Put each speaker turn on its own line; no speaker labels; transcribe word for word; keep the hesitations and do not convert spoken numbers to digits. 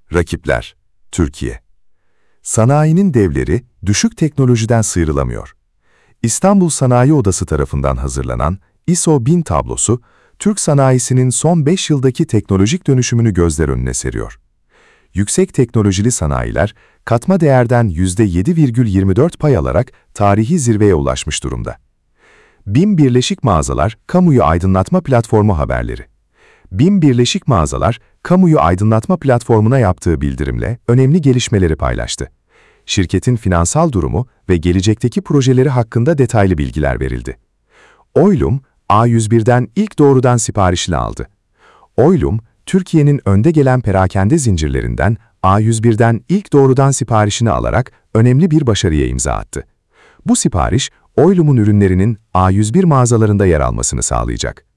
Rakipler, Türkiye. Sanayinin devleri düşük teknolojiden sıyrılamıyor. İstanbul Sanayi Odası tarafından hazırlanan I S O bin tablosu, Türk sanayisinin son beş yıldaki teknolojik dönüşümünü gözler önüne seriyor. Yüksek teknolojili sanayiler, katma değerden yüzde yedi virgül yirmi dört pay alarak tarihi zirveye ulaşmış durumda. BİM Birleşik Mağazalar Kamuyu Aydınlatma Platformu haberleri. BİM Birleşik Mağazalar, Kamuyu Aydınlatma Platformu'na yaptığı bildirimle önemli gelişmeleri paylaştı. Şirketin finansal durumu ve gelecekteki projeleri hakkında detaylı bilgiler verildi. Oylum, A yüz bir'den ilk doğrudan siparişini aldı. Oylum, Türkiye'nin önde gelen perakende zincirlerinden A yüz bir'den ilk doğrudan siparişini alarak önemli bir başarıya imza attı. Bu sipariş, Oylum'un ürünlerinin A yüz bir mağazalarında yer almasını sağlayacak.